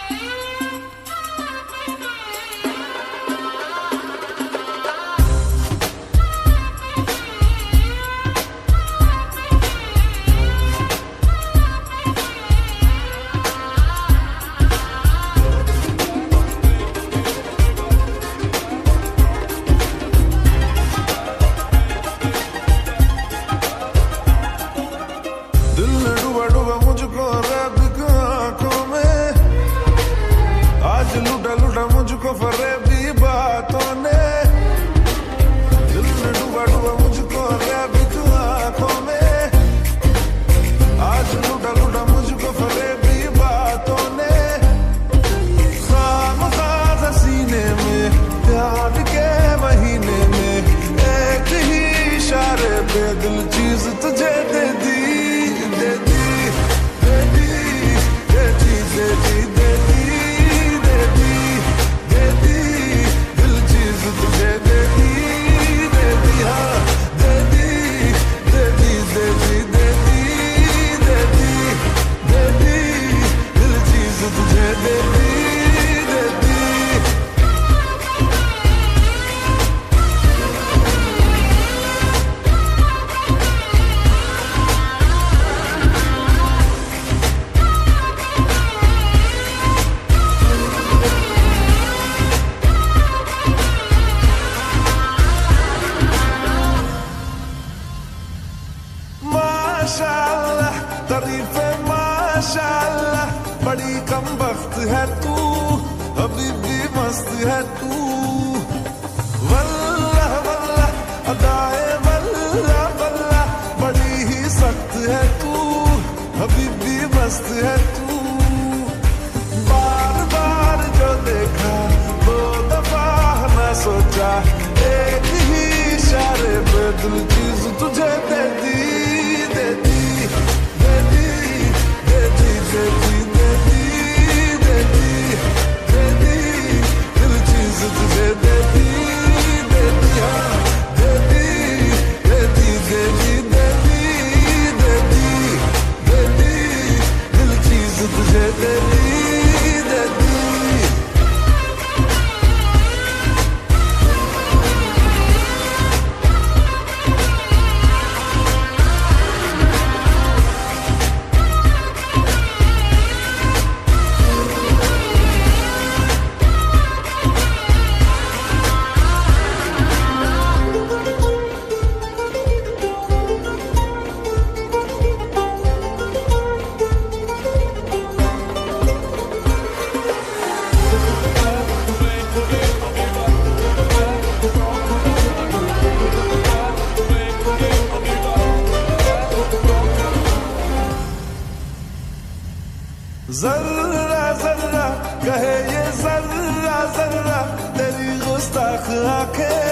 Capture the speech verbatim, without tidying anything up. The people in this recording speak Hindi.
मुझको रब की आंखों में आज लूटा लूटा मुझको फरेबी बातों ने दिल में डूबा डूबा मुझको रब की आंखों में आज लूटा लूटा मुझको फरेबी बातों ने खाम खाजा सीने में प्यार के महीने में एक ही इशारे पे दिल चीज तुझे दे दी दे दी माशाअल्लाह तारीफ़े माशाअल्लाह बड़ी कम वक्त है तू अभी भी मस्त है तू वल्लाह वल्लाह अदाए वल्लाह वल्लाह बड़ी ही सख्त है तू अभी भी मस्त है तू बार बार जो देखा दो दफा न सोचा एक ही इशारे पे दिल चीज तुझे दे दी जर्रा जर्रा कहे ये जर्रा जर्रा तेरी गुस्ताख आंखें